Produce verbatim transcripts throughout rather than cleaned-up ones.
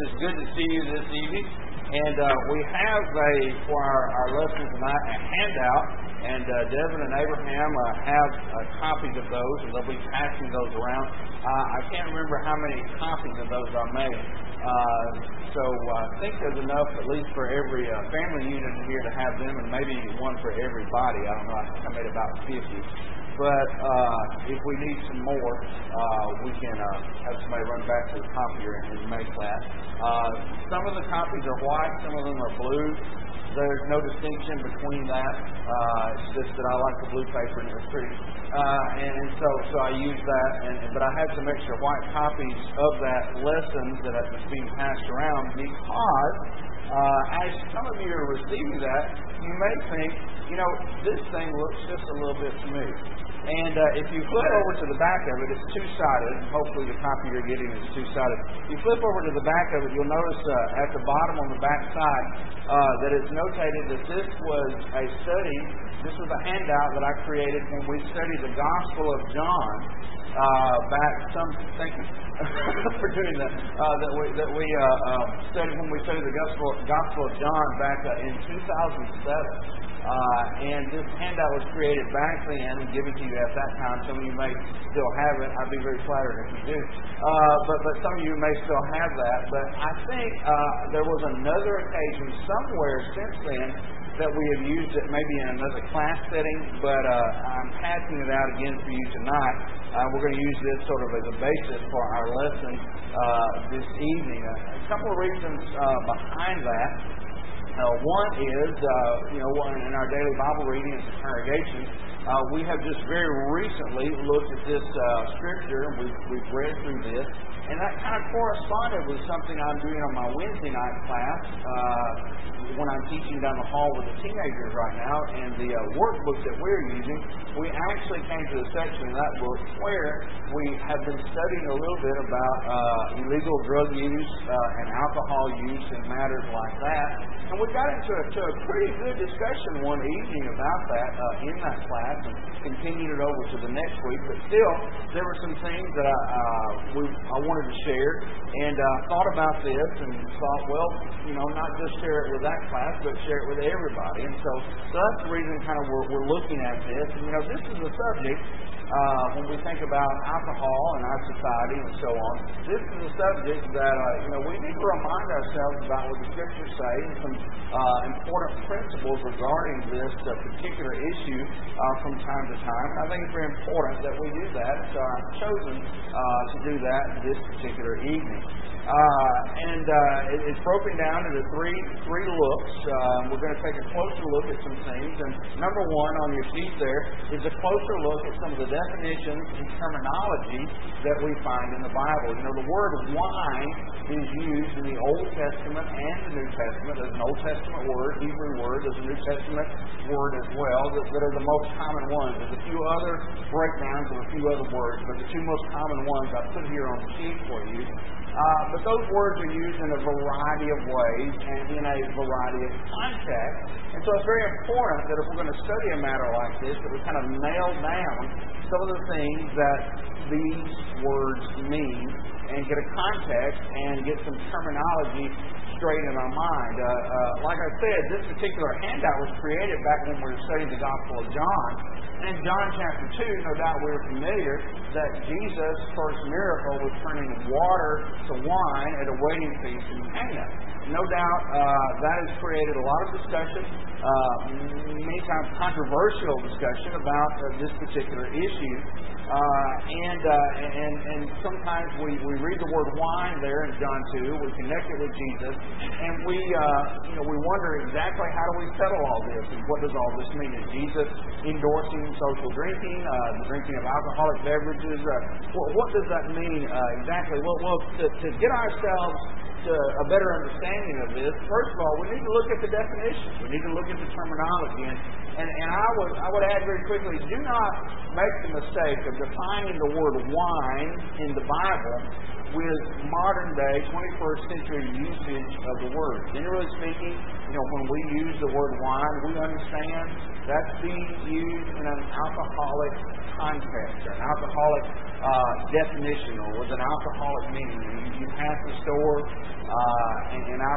It's good to see you this evening. And uh, we have a, for our, our lesson tonight, a handout. And uh, Devin and Abraham uh, have uh, copies of those, and they'll be passing those around. Uh, I can't remember how many copies of those I made. Uh, so I think there's enough, at least for every uh, family unit here to have them, and maybe one for everybody. I don't know. I think I made about fifty. But uh, if we need some more, uh, we can uh, have somebody run back to the copier and make that. Uh, some of the copies are white, some of them are blue. There's no distinction between that. Uh, it's just that I like the blue paper and it's pretty. Uh, and, and so, so I use that. And, but I had some extra white copies of that lesson that was being passed around because uh, as some of you are receiving that, you may think, you know, this thing looks just a little bit smooth. And uh, if you flip over to the back of it, it's two-sided. Hopefully the copy you're getting is two-sided. If you flip over to the back of it, you'll notice uh, at the bottom on the back side uh, that it's notated that this was a study. This was a handout that I created when we studied the Gospel of John uh, back some. Thank you for doing that. Uh, that we that we uh, uh, studied when we studied the Gospel Gospel of John back uh, in two thousand seven. Uh, and this handout was created back then and given to you at that time. Some of you may still have it. I'd be very flattered if you do. Uh, but, but some of you may still have that. But I think uh, there was another occasion somewhere since then that we have used it maybe in another class setting. But uh, I'm passing it out again for you tonight. Uh, we're going to use this sort of as a basis for our lesson uh, this evening. A couple of reasons uh, behind that. Uh, one is, uh, you know, in our daily Bible reading as a congregation, uh, we have just very recently looked at this uh, scripture, and we've, we've read through this, and that kind of corresponded with something I'm doing on my Wednesday night class uh, when I'm teaching down the hall with the teenagers right now, and the uh, workbook that we're using, we actually came to the section in that book where we have been studying a little bit about uh, illegal drug use uh, and alcohol use and matters like that. And we got into a, to a pretty good discussion one evening about that uh, in that class and continued it over to the next week. But still, there were some things that I, uh, we, I wanted to share and uh, thought about this and thought, well, you know, not just share it with that class, but share it with everybody. And so, so that's the reason kind of we're, we're looking at this. And, you know, this is a subject uh, when we think about alcohol in our society and so on. This is a subject that, uh, you know, we need to remind ourselves about what the Scriptures say and some uh, important principles regarding this uh, particular issue uh, from time to time. And I think it's very important that we do that. So I've chosen uh, to do that this particular evening. Uh, and uh, it, it's broken down into three three looks. Uh, we're going to take a closer look at some things. And number one on your sheet there is a closer look at some of the definitions and terminology that we find in the Bible. You know, the word wine is used in the Old Testament and the New Testament. There's an Old Testament word, Hebrew word. There's a New Testament word as well that, that are the most common ones. There's a few other breakdowns of a few other words, but the two most common ones I put here on the sheet for you. Uh, but those words are used in a variety of ways and in a variety of contexts. And so it's very important that if we're going to study a matter like this, that we kind of nail down some of the things that these words mean and get a context and get some terminology straight in our mind. Uh, uh, like I said, this particular handout was created back when we were studying the Gospel of John. And in John chapter two, no doubt we're familiar that Jesus' first miracle was turning water to wine at a wedding feast in Cana. No doubt uh, that has created a lot of discussion, uh, many times controversial discussion about uh, this particular issue. Uh, and, uh, and and sometimes we, we read the word wine there in John two, we connect it with Jesus, and we uh, you know we wonder exactly how do we settle all this, and what does all this mean? Is Jesus endorsing social drinking, uh, the drinking of alcoholic beverages? Uh, what, what does that mean uh, exactly? Well, well to, to get ourselves to a better understanding of this, first of all, we need to look at the definition. We need to look at the terminology. And, and, and I would I would add very quickly, do not make the mistake of defining the word wine in the Bible with modern day twenty-first century usage of the word. Generally speaking, you know, when we use the word wine, we understand that's being used in an alcoholic context, or an alcoholic uh, definition, or with an alcoholic meaning. You, you pass the store, uh,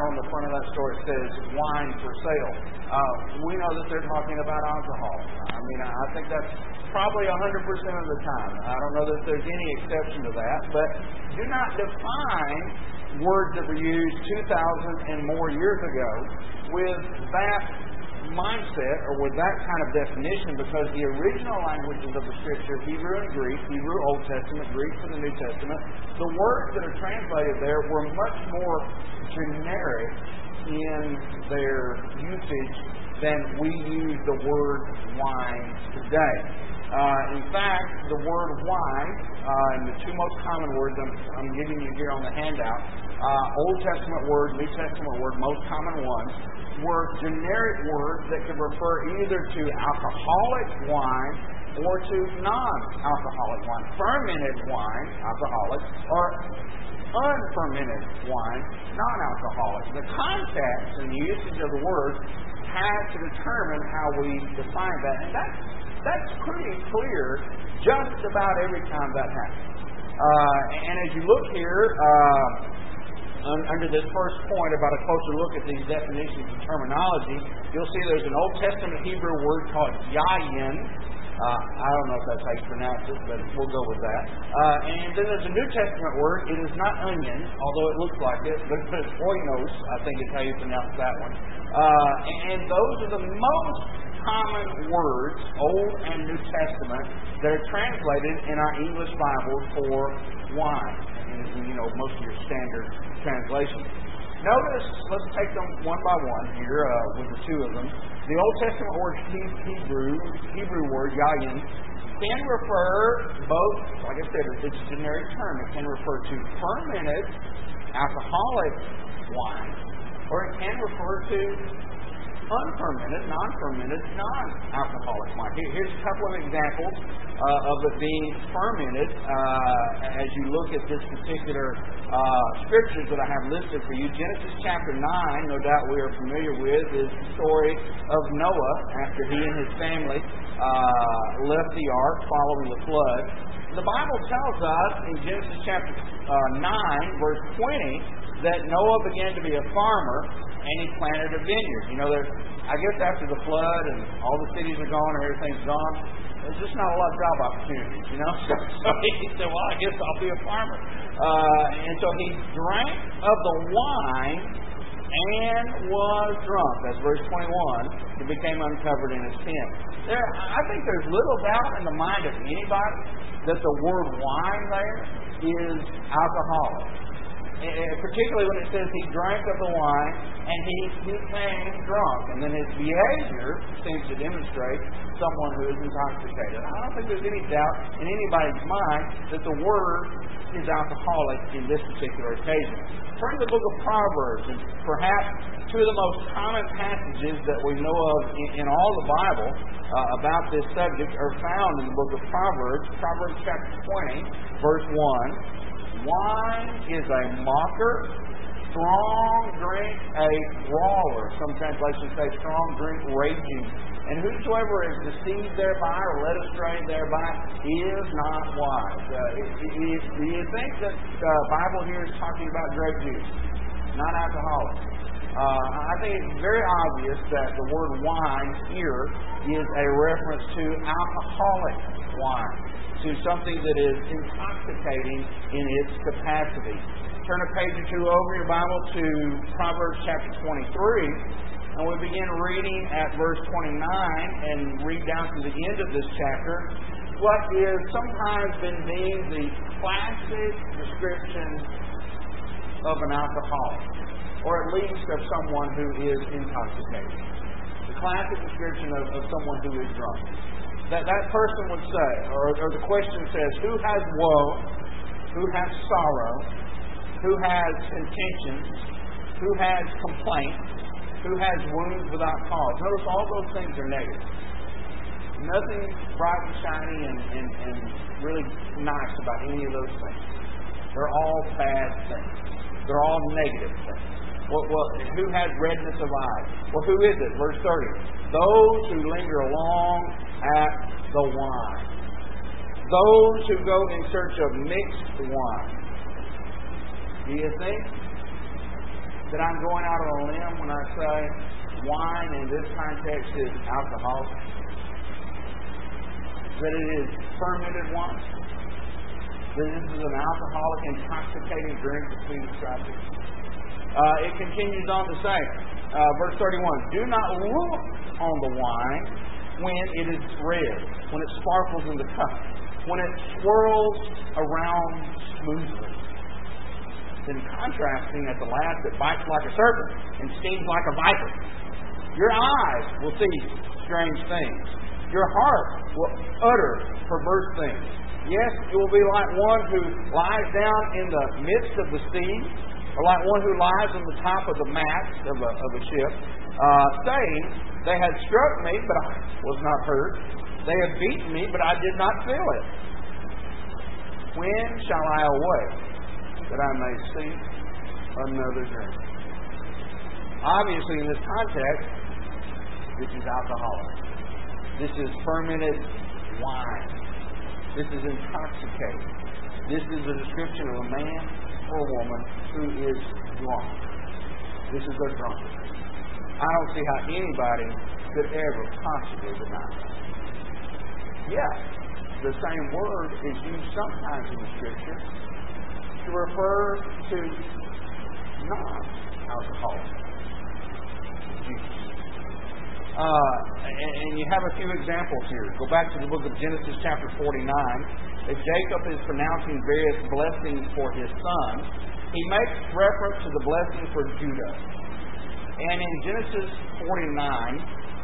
on the front of that store it says wine for sale. Uh, we know that they're talking about alcohol. I mean, I think that's probably one hundred percent of the time. I don't know that there's any exception to that. But do not define words that were used two thousand and more years ago with that mindset or with that kind of definition, because the original languages of the Scripture, Hebrew and Greek, Hebrew Old Testament, Greek for the New Testament, the words that are translated there were much more generic in their usage than we use the word wine today. Uh, in fact, the word wine, uh, and the two most common words I'm, I'm giving you here on the handout, uh, Old Testament word, New Testament word, most common ones, were generic words that could refer either to alcoholic wine or to non-alcoholic wine. Fermented wine, alcoholic, or unfermented wine, non-alcoholic. The context and the usage of the word has to determine how we define that. And that's, that's pretty clear just about every time that happens. Uh, and as you look here, uh, under this first point about a closer look at these definitions and terminology, you'll see there's an Old Testament Hebrew word called yayin. Uh, I don't know if that's how you pronounce it, but we'll go with that. Uh, and then there's a New Testament word. It is not onion, although it looks like it, but it's oinos, I think is how you pronounce that one. Uh, and those are the most common words, Old and New Testament, that are translated in our English Bibles for wine. And, you know, most of your standard translations. Notice, let's take them one by one here uh, with the two of them. The Old Testament word Hebrew, Hebrew word yayin, can refer both, like I said, it's a generic term. It can refer to fermented alcoholic wine, or it can refer to unfermented, non-fermented, non-alcoholic wine. Here's a couple of examples uh, of it being fermented uh, as you look at this particular uh, scriptures that I have listed for you. Genesis chapter nine, no doubt we are familiar with, is the story of Noah after he and his family uh, left the ark following the flood. The Bible tells us in Genesis chapter uh, nine, verse twenty, that Noah began to be a farmer and he planted a vineyard. You know, there's, I guess after the flood and all the cities are gone and everything's gone, there's just not a lot of job opportunities, you know. So, so he said, well, I guess I'll be a farmer. Uh, and so he drank of the wine and was drunk. That's verse twenty-one. He became uncovered in his tent. There, I think there's little doubt in the mind of anybody that the word wine there is alcoholic. And particularly when it says he drank of the wine and he became drunk. And then his behavior seems to demonstrate someone who is intoxicated. I don't think there's any doubt in anybody's mind that the word is alcoholic in this particular occasion. Turn to the book of Proverbs, and perhaps two of the most common passages that we know of in, in all the Bible uh, about this subject are found in the book of Proverbs. Proverbs chapter twenty, verse one. Wine is a mocker, strong drink a brawler. Some translations say strong drink raging. And whosoever is deceived thereby or led astray thereby is not wise. Uh, do you think that the Bible here is talking about grape juice, not alcoholic? Uh, I think it's very obvious that the word wine here is a reference to alcoholic wine, to something that is intoxicating in its capacity. Turn a page or two over your Bible to Proverbs chapter twenty-three, and we begin reading at verse twenty-nine and read down to the end of this chapter what is sometimes been deemed the classic description of an alcoholic, or at least of someone who is intoxicated. The classic description of, of someone who is drunk. That that person would say, or, or the question says, who has woe, who has sorrow, who has contentions, who has complaint, who has wounds without cause. Notice all those things are negative. Nothing bright and shiny and, and, and really nice about any of those things. They're all bad things. They're all negative things. Well, well, who has redness of eyes? Well, who is it? Verse thirty. Those who linger long at the wine. Those who go in search of mixed wine. Do you think that I'm going out on a limb when I say wine in this context is alcohol? That it is fermented wine? That this is an alcoholic, intoxicating drink that's being described? Uh, it continues on to say, uh, verse thirty-one, do not look on the wine when it is red, when it sparkles in the cup, when it swirls around smoothly. Then contrasting at the last, it bites like a serpent and stings like a viper. Your eyes will see strange things. Your heart will utter perverse things. Yes, you will be like one who lies down in the midst of the sea, or like one who lies on the top of the mast of a, of a ship, uh, saying, they had struck me, but I was not hurt. They have beaten me, but I did not feel it. When shall I awake, that I may see another drink? Obviously, in this context, this is alcoholic. This is fermented wine. This is intoxicating. This is a description of a man or a woman who is drunk. This is a drunkard. I don't see how anybody could ever possibly deny that. Yes, the same word is used sometimes in the Scripture to refer to non-alcoholic juice. Uh, and, and you have a few examples here. Go back to the book of Genesis chapter forty-nine. As Jacob is pronouncing various blessings for his son, he makes reference to the blessing for Judah. And in Genesis forty-nine,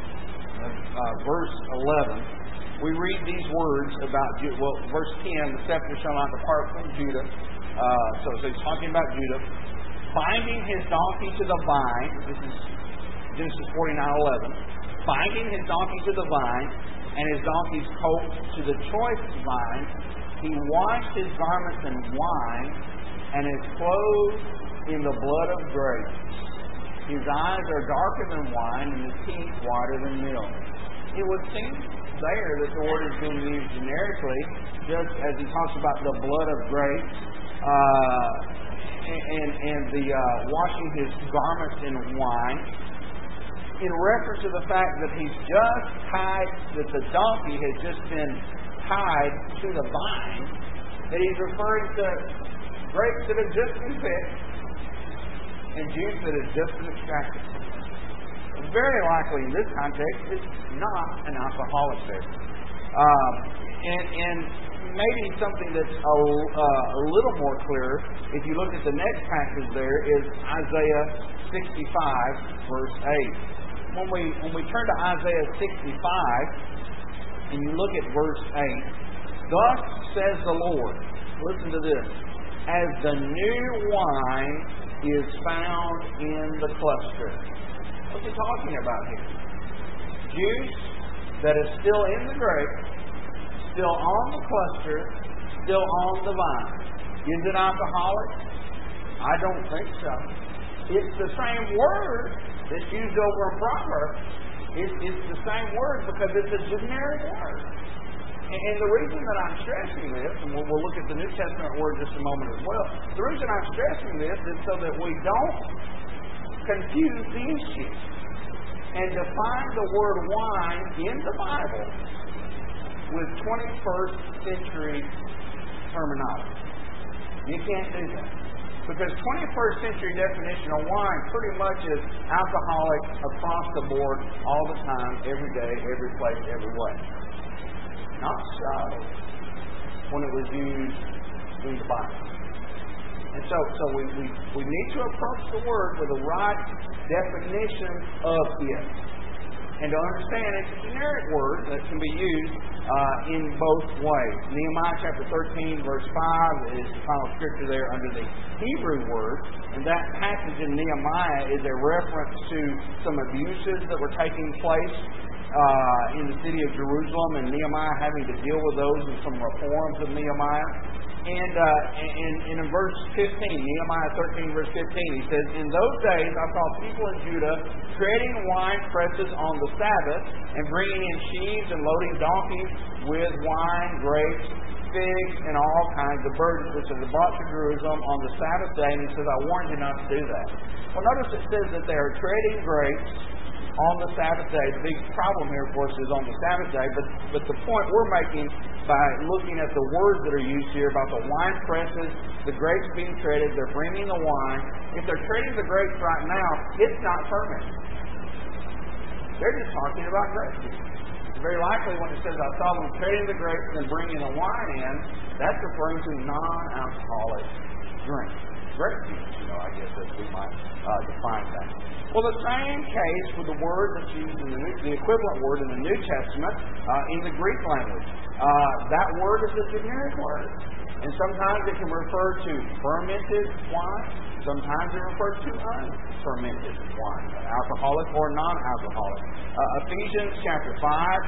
uh, verse eleven, we read these words about Judah. Well, verse ten, the scepter shall not depart from Judah. Uh, so, so he's talking about Judah. Binding his donkey to the vine. This is Genesis forty-nine eleven. Binding his donkey to the vine, and his donkey's coat to the choice vine, he washed his garments in wine, and his clothes in the blood of grapes. His eyes are darker than wine, and his teeth whiter than milk. It would seem there that the word is being used generically, just as he talks about the blood of grapes, uh, and, and the uh, washing his garments in wine, in reference to the fact that he's just tied, that the donkey has just been tied to the vine, that he's referring to grapes that have just been picked and juice that has just been extracted. Very likely in this context, it's not an alcoholic beverage. Um, and, and maybe something that's a, uh, a little more clear, if you look at the next passage there, is Isaiah sixty-five, verse eight. When we when we turn to Isaiah sixty-five, and you look at verse eight, thus says the Lord, listen to this, as the new wine is found in the cluster. What's he talking about here? Juice that is still in the grape, still on the cluster, still on the vine. Is it alcoholic? I don't think so. It's the same word that's used over in Proverbs. It's, it's the same word because it's a generic word. And, and the reason that I'm stressing this, and we'll, we'll look at the New Testament word just a moment as well, the reason I'm stressing this is so that we don't confuse the issue and define the word wine in the Bible with twenty-first century terminology. You can't do that. Because twenty-first century definition of wine pretty much is alcoholic across the board, all the time, every day, every place, every way. Not so when it was used in the Bible. And so, so we, we, we need to approach the word with the right definition of it. And to understand it's a generic word that can be used uh, in both ways. Nehemiah chapter thirteen, verse five is the final scripture there under the Hebrew word. And that passage in Nehemiah is a reference to some abuses that were taking place uh, in the city of Jerusalem, and Nehemiah having to deal with those and some reforms of Nehemiah. And uh, in, in verse fifteen, Nehemiah thirteen, verse fifteen, he says, in those days I saw people in Judah treading wine presses on the Sabbath and bringing in sheaves and loading donkeys with wine, grapes, figs, and all kinds of burdens, which they brought to Jerusalem on the Sabbath day. And he says, I warned you not to do that. Well, notice it says that they are treading grapes on the Sabbath day. The big problem here, of course, is on the Sabbath day, but, but the point we're making by looking at the words that are used here about the wine presses, the grapes being treaded, they're bringing the wine. If they're treading the grapes right now, it's not fermented. They're just talking about grapes. Very likely when it says, I saw them treading the grapes and bringing the wine in, that's referring to non-alcoholic drink. Grape juice, you know, I guess as we might uh, define that. Well, the same case with the word that's used in the, New, the equivalent word in the New Testament uh, in the Greek language. Uh, that word is a generic word. And sometimes it can refer to fermented wine. Sometimes it refers to unfermented wine, alcoholic or non-alcoholic. Uh, Ephesians chapter five,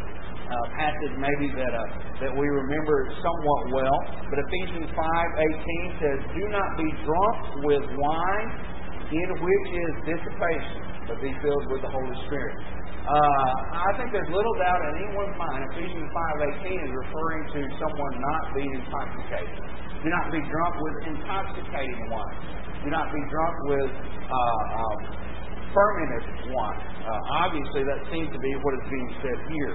uh, passage maybe that uh, that we remember somewhat well. But Ephesians five eighteen says, "Do not be drunk with wine, in which is dissipation, but be filled with the Holy Spirit." Uh, I think there's little doubt in anyone's mind Ephesians five eighteen is referring to someone not being intoxicated. Do not be drunk with intoxicating wine. Do not be drunk with uh, uh, fermented wine. Uh, obviously, that seems to be what is being said here.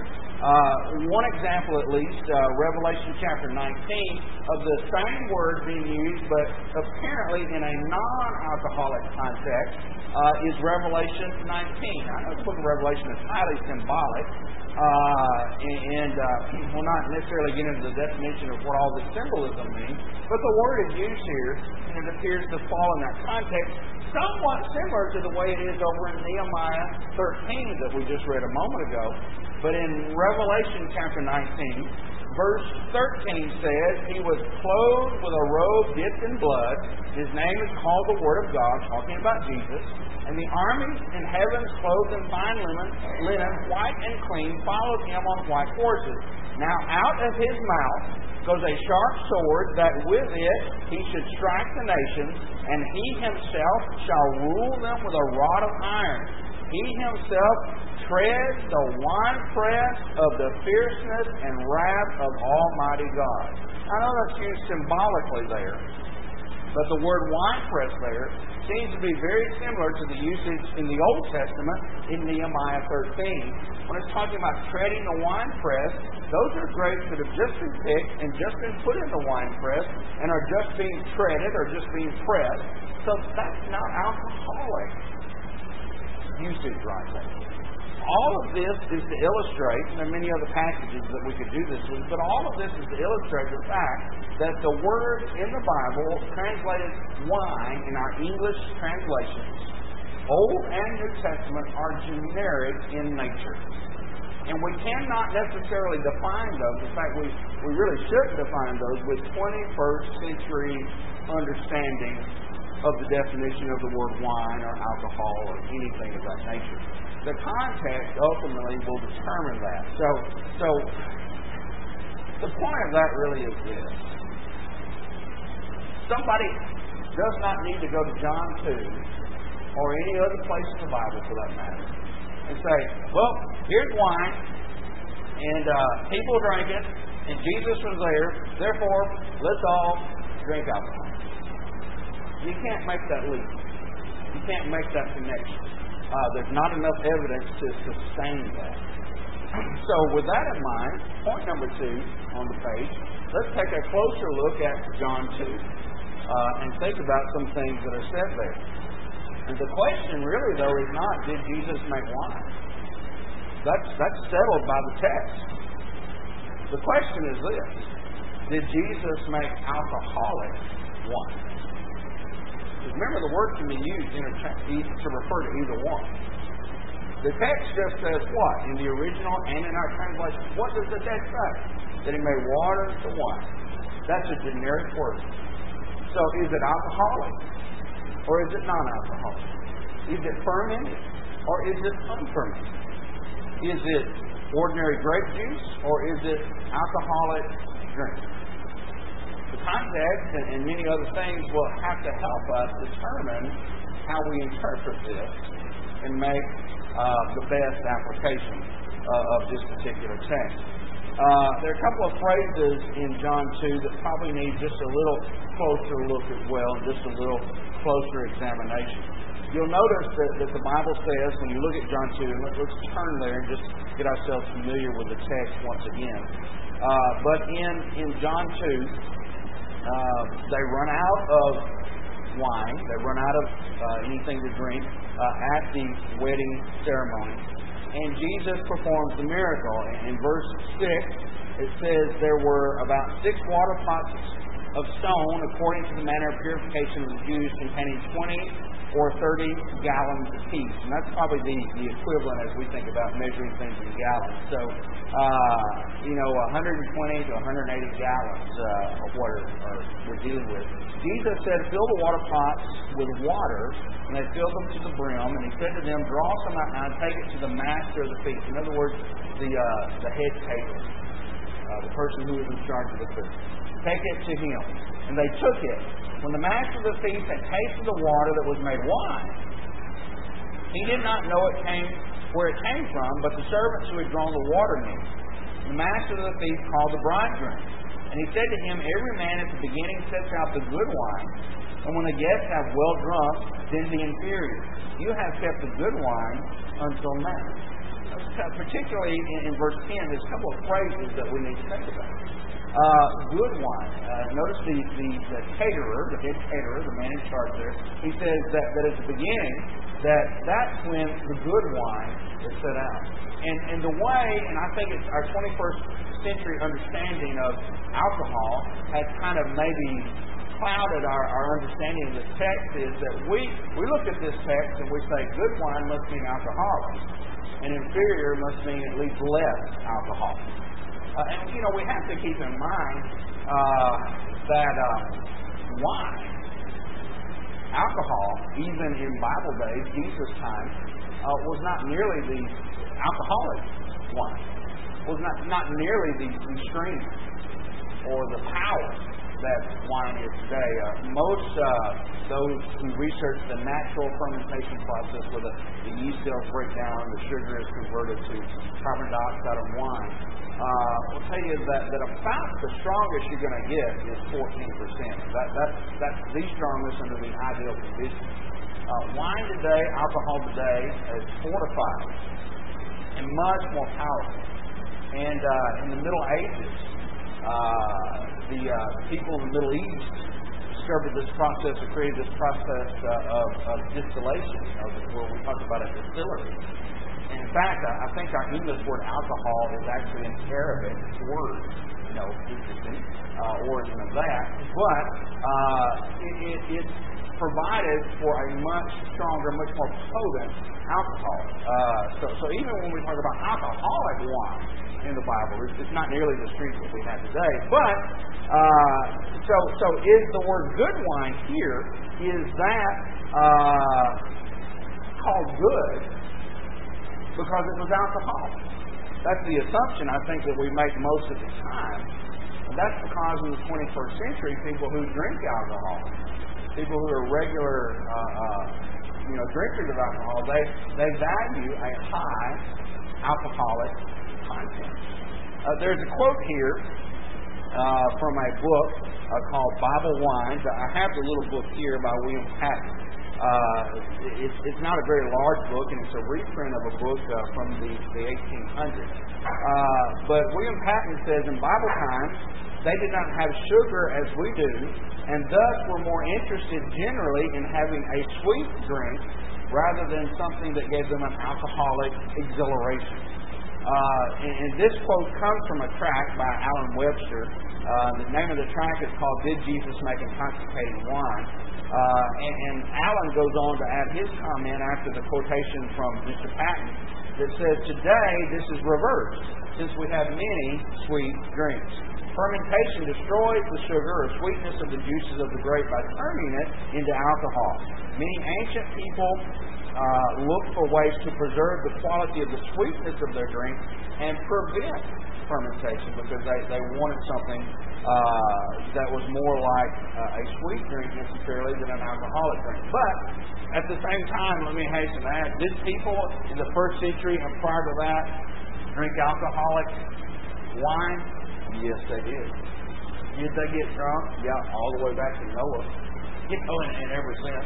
Uh, one example, at least, uh, Revelation chapter nineteen, of the same word being used, but apparently in a non-alcoholic context, uh, is Revelation nineteen. I know the book of Revelation is highly symbolic, uh, and uh, we'll not necessarily get into the definition of what all this symbolism means, but the word is used here, and it appears to fall in that context, somewhat similar to the way it is over in Nehemiah thirteen that we just read a moment ago. But in Revelation chapter nineteen, verse thirteen says, "He was clothed with a robe dipped in blood. His name is called the Word of God," talking about Jesus. "And the armies in heavens, clothed in fine linen, linen, white and clean, followed him on white horses. Now out of his mouth goes a sharp sword, that with it he should strike the nations, and he himself shall rule them with a rod of iron. He himself treads the winepress of the fierceness and wrath of Almighty God." I know that's used symbolically there, but the word winepress there seems to be very similar to the usage in the Old Testament in Nehemiah thirteen. When it's talking about treading the winepress, those are grapes that have just been picked and just been put in the winepress and are just being treaded or just being pressed. So that's not alcoholic usage right there. All of this is to illustrate, and there are many other passages that we could do this with, but all of this is to illustrate the fact that the words in the Bible translated wine in our English translations, Old and New Testament, are generic in nature. And we cannot necessarily define those. In fact, we, we really should define those with twenty-first century understanding of the definition of the word wine or alcohol or anything of that nature. The context ultimately will determine that. So, so the point of that really is this. Somebody does not need to go to John two or any other place in the Bible for that matter and say, well, here's wine, and uh, people drank it, and Jesus was there, therefore, let's all drink alcohol. You can't make that leap. You can't make that connection. Uh, there's not enough evidence to sustain that. So with that in mind, point number two on the page, let's take a closer look at John two uh, and think about some things that are said there. And the question really, though, is not, did Jesus make wine? That's, that's settled by the text. The question is this: did Jesus make alcoholic wine? Remember, the word can be used to refer to either one. The text just says what? In the original and in our translation, what does the text say? That he made water to wine. That's a generic word. So is it alcoholic? Or is it non-alcoholic? Is it fermented? Or is it unfermented? Is it ordinary grape juice? Or is it alcoholic drink? The context and, and many other things will have to help us determine how we interpret this and make uh, the best application uh, of this particular text. Uh, there are a couple of phrases in John two that probably need just a little closer look as well, just a little closer examination. you'll notice that, that the Bible says, when you look at John two, and let, let's turn there and just get ourselves familiar with the text once again. Uh, but in, in John two, uh, they run out of wine, they run out of uh, anything to drink uh, at the wedding ceremony, and Jesus performs the miracle. And in verse six, it says there were about six water pots of stone, according to the manner of purification of the Jews, containing twenty or thirty gallons apiece. And that's probably the, the equivalent as we think about measuring things in gallons. So, uh, you know, one hundred twenty to one hundred eighty gallons uh, of water are, we're dealing with. Jesus said, fill the water pots with water, and they filled them to the brim. And he said to them, draw some out now and take it to the master of the feast. In other words, the, uh, the head caterer, uh, the person who is in charge of the food. Take it to him. And they took it. When the master of the feast had tasted the water that was made wine, he did not know it came where it came from, but the servants who had drawn the water knew. The master of the feast called the bridegroom. And he said to him, every man at the beginning sets out the good wine, and when the guests have well drunk, then the inferior. You have kept the good wine until now. Particularly in, in verse ten, there's a couple of phrases that we need to think about. Uh, good wine. Uh, notice the, the, the caterer, the head caterer, the man in charge there, he says that, that at the beginning, that that's when the good wine is set out. And, and the way, and I think it's our twenty-first century understanding of alcohol has kind of maybe clouded our, our understanding of this text, is that we, we look at this text and we say good wine must mean alcoholic, and inferior must mean at least less alcohol. Uh, and, you know, we have to keep in mind uh, that uh, wine, alcohol, even in Bible days, Jesus' time, uh, was not nearly the alcoholic wine. Was not, not nearly the, the strength or the power that wine is today. Uh, most uh, those who research the natural fermentation process where the, the yeast cells break down, the sugar is converted to carbon dioxide of wine, Uh, will tell you that, that about the strongest you're going to get is fourteen percent. That, that's, that's the strongest under the ideal conditions. Uh, wine today, alcohol today, is fortified and much more powerful. And uh, in the Middle Ages, uh, the uh, people in the Middle East discovered this process or created this process uh, of, of distillation, of where we talk about a distillery. In fact, I think our English word alcohol is actually an Arabic word, you know, interesting uh, origin of that. But uh, it, it, it's provided for a much stronger, much more potent alcohol. Uh, so, so even when we talk about alcoholic wine in the Bible, it's, it's not nearly the street that we have today. But uh, so, so is the word good wine here? Is that uh, called good because it was alcohol? That's the assumption I think that we make most of the time. And that's because in the twenty-first century, people who drink alcohol, people who are regular, uh, uh, you know, drinkers of alcohol, they they value a high alcoholic content. Uh, there's a quote here uh, from a book uh, called Bible Wines. I have the little book here by William Patton. Uh, it's, it's not a very large book, and it's a reprint of a book uh, from the, the eighteen hundreds. Uh, but William Patton says, in Bible times, they did not have sugar as we do, and thus were more interested generally in having a sweet drink rather than something that gave them an alcoholic exhilaration. Uh, and, and this quote comes from a tract by Alan Webster. Uh, the name of the tract is called Did Jesus Make Intoxicating Wine? Uh, and, and Alan goes on to add his comment after the quotation from Mister Patton that says, today this is reversed, since we have many sweet drinks. Fermentation destroys the sugar or sweetness of the juices of the grape by turning it into alcohol. Many ancient people uh, looked for ways to preserve the quality of the sweetness of their drink and prevent fermentation because they, they wanted something uh, that was more like uh, a sweet drink necessarily than an alcoholic drink. But at the same time, let me hasten to add, did people in the first century and prior to that drink alcoholic wine? Yes, they did. Did they get drunk? Yeah, all the way back to Noah. You know, in, in every sense.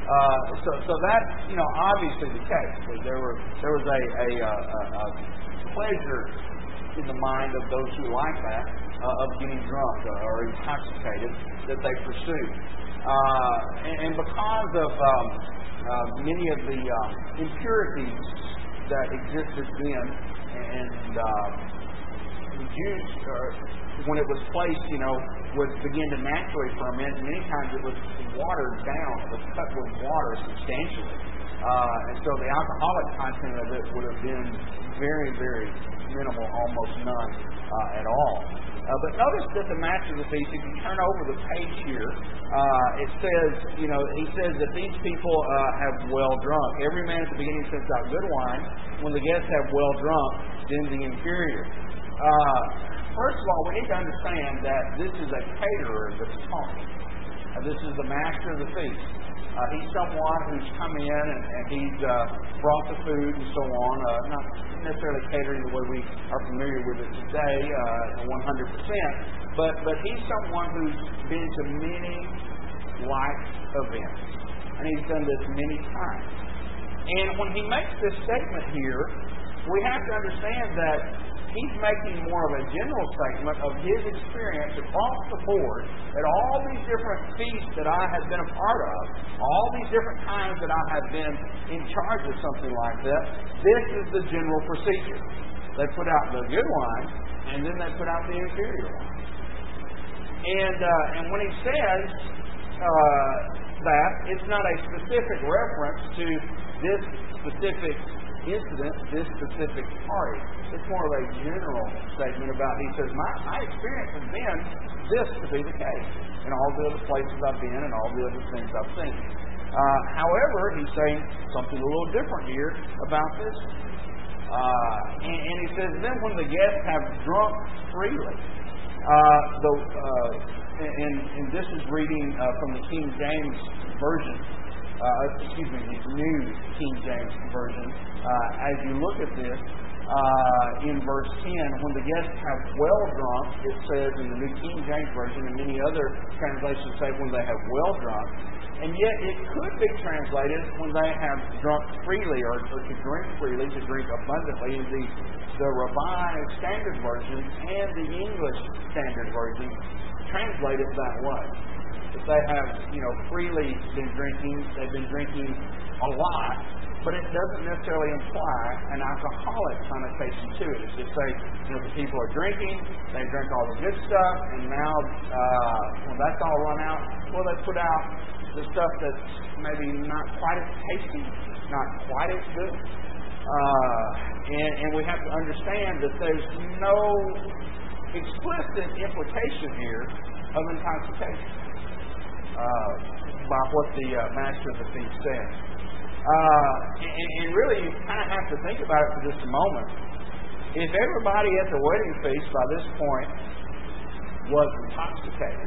Uh, so, so that's, you know, obviously the case. There were there was a, a, a, a pleasure in the mind of those who like that uh, of getting drunk or intoxicated that they pursued, uh, and, and because of um, uh, many of the um, impurities that existed then, and uh, the Jews, uh, when it was placed, you know, would begin to naturally ferment. Many times it was watered down, it was cut with water substantially. Uh, and so the alcoholic content of it would have been very, very minimal, almost none uh, at all. Uh, but notice that the master of the feast, if you turn over the page here, uh, it says, you know, he says that these people uh, have well drunk. Every man at the beginning sends out good wine. When the guests have well drunk, then the inferior. Uh, first of all, we need to understand that this is a caterer that's talking. Uh, this is the master of the feast. Uh, he's someone who's come in and, and he's uh, brought the food and so on, uh, not necessarily catering the way we are familiar with it today, uh, one hundred percent, but, but he's someone who's been to many life events, and he's done this many times. And when he makes this statement here, we have to understand that he's making more of a general statement of his experience across the board at all these different feasts that I have been a part of, all these different times that I have been in charge of something like that. This is the general procedure. They put out the good wine, and then they put out the inferior wine. And uh, and when he says uh, that, it's not a specific reference to this specific incident, this specific party. It's more of a general statement about, he says, my, my experience has been this to be the case in all the other places I've been and all the other things I've seen. Uh, however, he's saying something a little different here about this. Uh, and, and he says, then when the guests have drunk freely, uh, the, uh, and, and this is reading uh, from the King James Version, Uh, excuse me, the New King James Version. Uh, as you look at this, uh, in verse ten, when the guests have well drunk, it says in the New King James Version, and many other translations say when they have well drunk, and yet it could be translated when they have drunk freely, or, or to drink freely, to drink abundantly. In the, the Revised Standard Version and the English Standard Version translate it that way. If they have, you know, freely been drinking, they've been drinking a lot, but it doesn't necessarily imply an alcoholic connotation to it. It's just say, you know, the people are drinking, they drink all the good stuff, and now uh, when that's all run out, well, they put out the stuff that's maybe not quite as tasty, not quite as good. Uh, and, and we have to understand that there's no explicit implication here of intoxication. Uh, by what the uh, master of the feast said. Uh, and, and really, you kind of have to think about it for just a moment. If everybody at the wedding feast by this point was intoxicated,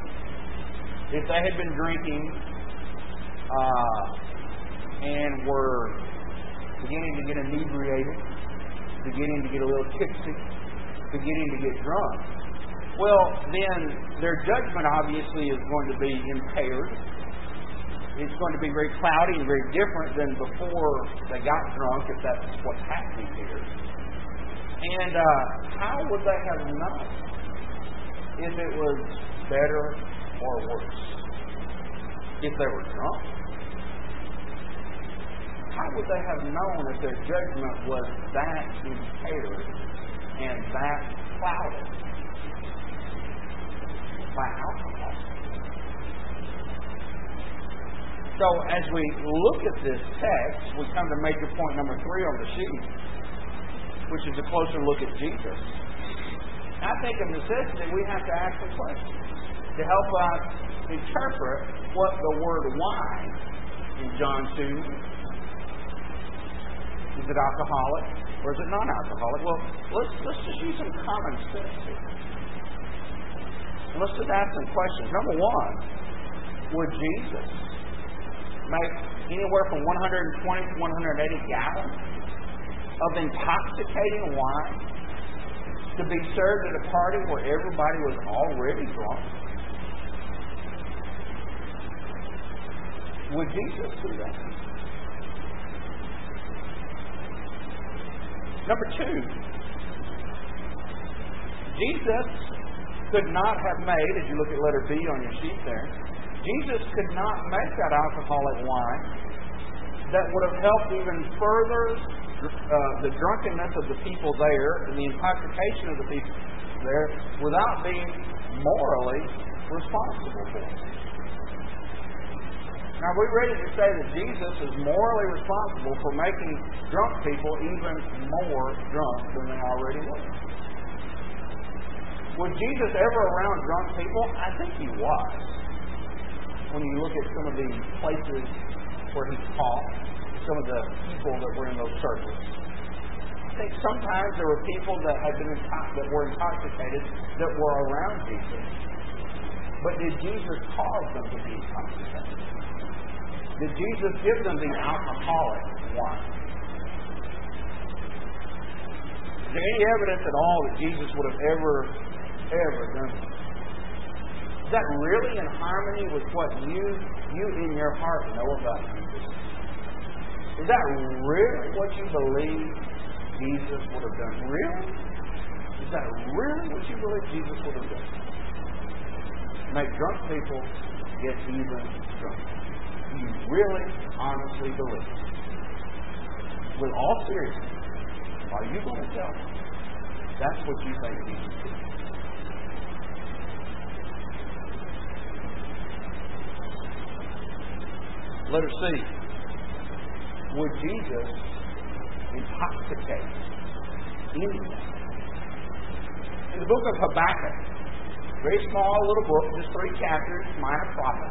if they had been drinking uh, and were beginning to get inebriated, beginning to get a little tipsy, beginning to get drunk, well, then their judgment obviously is going to be impaired. It's going to be very cloudy and very different than before they got drunk, if that's what's happening here. And uh, how would they have known if it was better or worse? If they were drunk? How would they have known if their judgment was that impaired and that clouded by alcohol? So as we look at this text, we come to major point number three on the sheet, which is a closer look at Jesus. I think of necessity we have to ask a question to help us interpret what the word wine in John two means. Is it alcoholic or is it non-alcoholic? Well, let's let's just use some common sense here. Let's just ask some questions. Number one, would Jesus make anywhere from one hundred twenty to one hundred eighty gallons of intoxicating wine to be served at a party where everybody was already drunk? Would Jesus do that? Number two, Jesus could not have made, as you look at letter B on your sheet there, Jesus could not make that alcoholic wine that would have helped even further uh, the drunkenness of the people there and the intoxication of the people there without being morally responsible for it. Now, are we ready to say that Jesus is morally responsible for making drunk people even more drunk than they already were? Was Jesus ever around drunk people? I think he was. When you look at some of the places where he taught, some of the people that were in those circles. I think sometimes there were people that had been intox- that were intoxicated that were around Jesus. But did Jesus cause them to be intoxicated? Did Jesus give them the alcoholic wine? Is there any evidence at all that Jesus would have ever, ever done that? Is that really in harmony with what you, you in your heart know about Jesus? Is that really what you believe Jesus would have done? Really? Is that really what you believe Jesus would have done? Make drunk people get even drunker. Do you really, honestly believe? With all seriousness, are you going to tell me that's what you think Jesus did? Letter C. Would Jesus intoxicate anyone? In the book of Habakkuk, very small little book, just three chapters, minor prophet.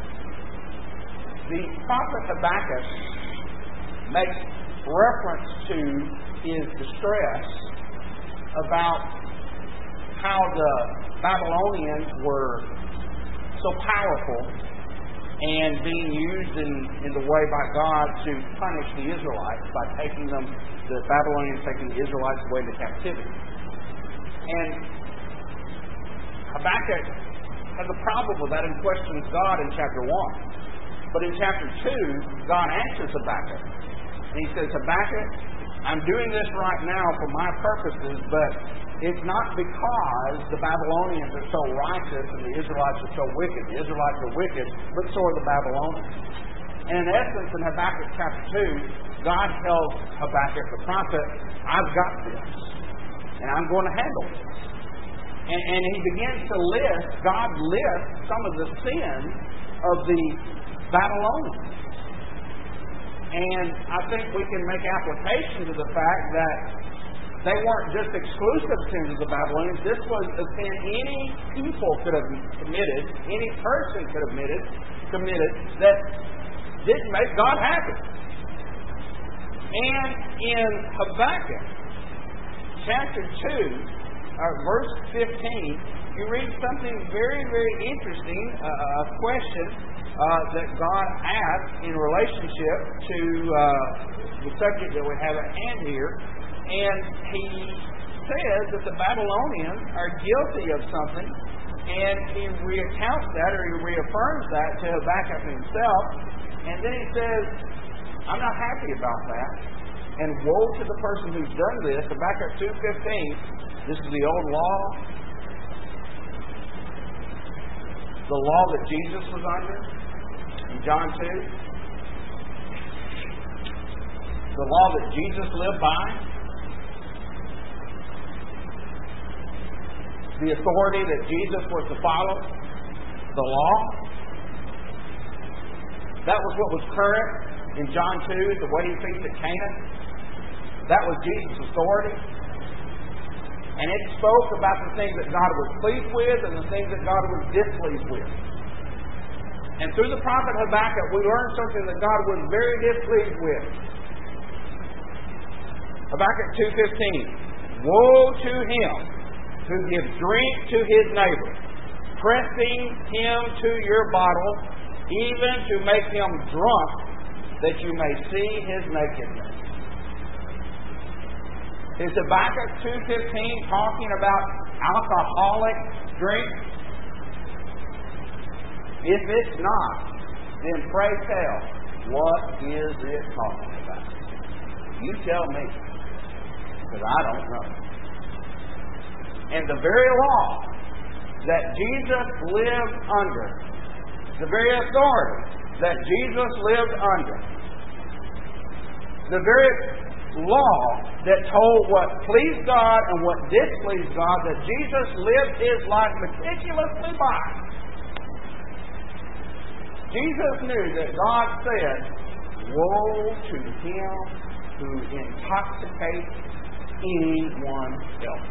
The prophet Habakkuk makes reference to his distress about how the Babylonians were so powerful and being used in, in the way by God to punish the Israelites by taking them, the Babylonians taking the Israelites away into captivity. And Habakkuk has a problem with that and questions God in chapter one. But in chapter two, God answers Habakkuk. And he says, Habakkuk, I'm doing this right now for my purposes, but it's not because the Babylonians are so righteous and the Israelites are so wicked. The Israelites are wicked, but so are the Babylonians. And in essence, in Habakkuk chapter two, God tells Habakkuk the prophet, I've got this, and I'm going to handle this. And, and he begins to list, God lists some of the sins of the Babylonians. And I think we can make application to the fact that they weren't just exclusive sins of the Babylonians. This was a sin any people could have committed, any person could have committed, committed that didn't make God happy. And in Habakkuk, chapter two, uh, verse fifteen, you read something very, very interesting, uh, a question uh, that God asked in relationship to uh, the subject that we have at hand here. And he says that the Babylonians are guilty of something, and he recounts that, or he reaffirms that to Habakkuk himself. And then he says, I'm not happy about that. And woe to the person who's done this. Habakkuk two fifteen, this is the old law. The law that Jesus was under in John two. The law that Jesus lived by. The authority that Jesus was to follow, the law. That was what was current in John two, the wedding feast at Cana. That was Jesus' authority. And it spoke about the things that God was pleased with and the things that God was displeased with. And through the prophet Habakkuk, we learned something that God was very displeased with. Habakkuk two fifteen, woe to him who gives drink to his neighbor, pressing him to your bottle, even to make him drunk, that you may see his nakedness. Is Habakkuk two fifteen talking about alcoholic drink? If it's not, then pray tell, what is it talking about? You tell me, because I don't know. And the very law that Jesus lived under, the very authority that Jesus lived under, the very law that told what pleased God and what displeased God, that Jesus lived His life meticulously by. Jesus knew that God said, woe to him who intoxicates anyone else.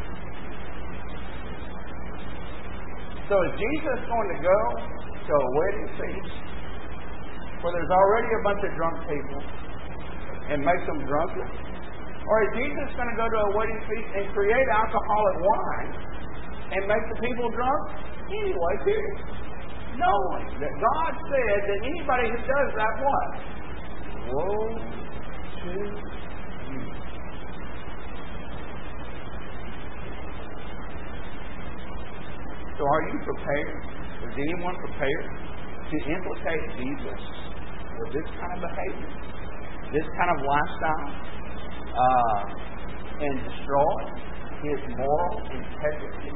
So is Jesus going to go to a wedding feast where there's already a bunch of drunk people and make them drunker? Or is Jesus going to go to a wedding feast and create alcoholic wine and make the people drunk? Anyway, period. Knowing that God said that anybody who does that, what? Woe to you. So are you prepared? Is anyone prepared to implicate Jesus with this kind of behavior, this kind of lifestyle, uh, and destroy his moral integrity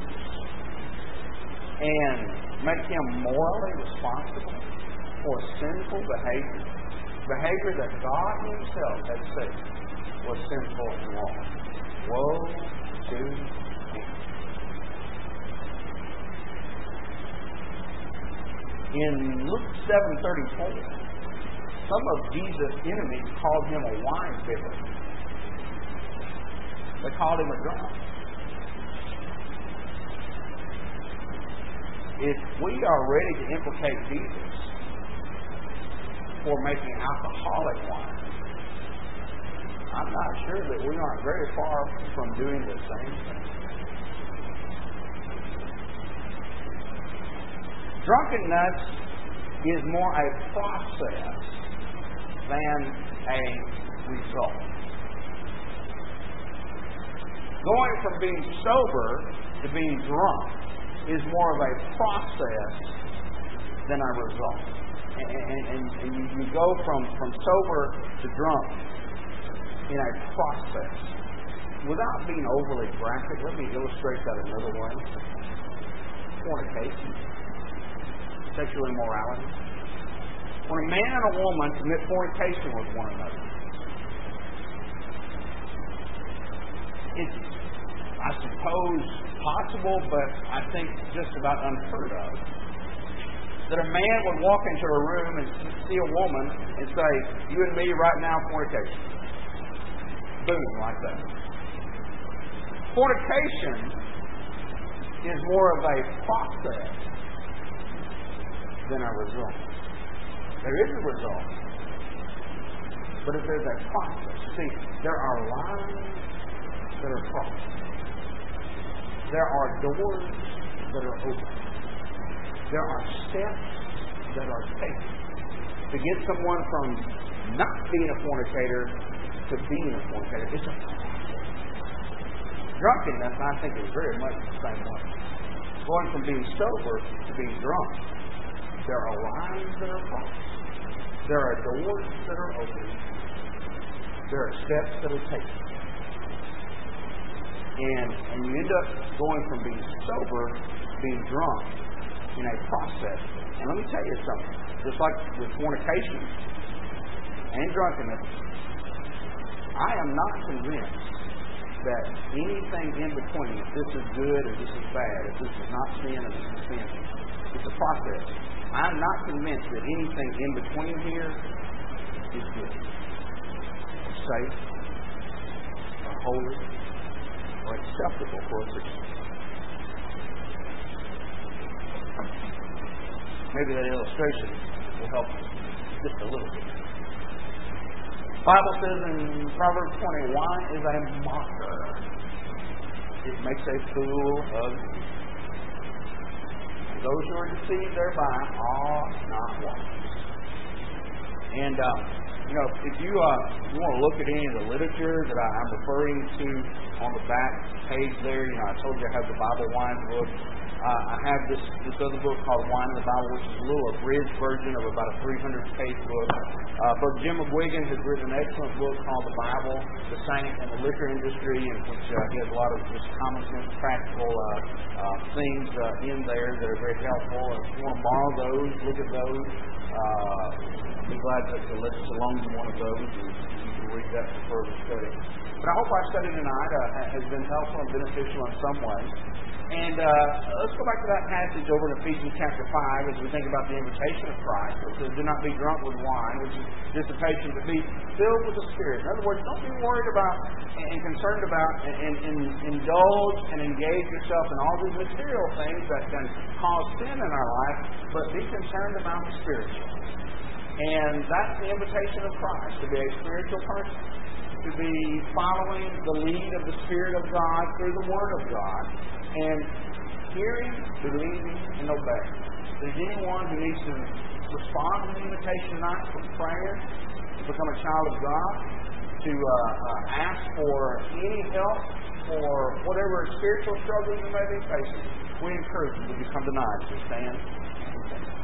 and make him morally responsible for sinful behavior, behavior that God Himself had said was sinful and wrong? Woe to him. In Luke seven thirty-four, some of Jesus' enemies called him a wine bibber. They called him a drunk. If we are ready to implicate Jesus for making alcoholic wine, I'm not sure that we aren't very far from doing the same thing. Drunkenness is more a process than a result. Going from being sober to being drunk is more of a process than a result. And, and, and, and you, you go from, from sober to drunk in a process. Without being overly graphic, let me illustrate that another way. Fornication. Sexual immorality. When a man and a woman commit fornication with one another, it's, I suppose, possible, but I think just about unheard of, that a man would walk into a room and see a woman and say, you and me right now, fornication. Boom, like that. Fornication is more of a process than a result. There is a result, but if there's a process, see, there are lines that are crossed. There are doors that are open. There are steps that are taken to get someone from not being a fornicator to being a fornicator. It's a process. Drunkenness, I think, is very much the same way. Going from being sober to being drunk. There are lines that are crossed. There are doors that are open. There are steps that are taken. And, and you end up going from being sober to being drunk in a process. And let me tell you something. Just like with fornication and drunkenness, I am not convinced that anything in between, if this is good or this is bad, if this is not sin or this is sin, it's a process. I'm not convinced that anything in between here is good, or safe, or holy, or acceptable for a Christian. Maybe that illustration will help just a little bit. The Bible says in Proverbs twenty, wine is a mocker. It makes a fool of you. Those who are deceived thereby are not wise. And, uh, you know, if you, uh, you want to look at any of the literature that I, I'm referring to on the back page there, you know, I told you I have the Bible Wine book. Uh, I have this, this other book called Wine in the Bible, which is a little abridged version of about a three hundred page book. Uh, Brother Jim McGuigan has written an excellent book called The Bible, The Saint and the Liquor Industry, in which uh, he has a lot of just common sense, practical uh, uh, things uh, in there that are very helpful. And if you want to borrow those, look at those. Uh, I'd be glad to, to let you loan you one of those, and you can read that for further study. But I hope our study tonight uh, has been helpful and beneficial in some ways. And uh, let's go back to that passage over in Ephesians chapter five as we think about the invitation of Christ. It says, do not be drunk with wine, which is dissipation, but be filled with the Spirit. In other words, don't be worried about and concerned about and, and, and indulge and engage yourself in all these material things that can cause sin in our life, but be concerned about the spiritual. And that's the invitation of Christ, to be a spiritual person, to be following the lead of the Spirit of God through the Word of God, and hearing, believing, and obeying. If there's anyone who needs to respond to the invitation tonight for prayer, to become a child of God, to uh, uh, ask for any help for whatever spiritual struggles you may be facing, we encourage you to come tonight to stand and sing.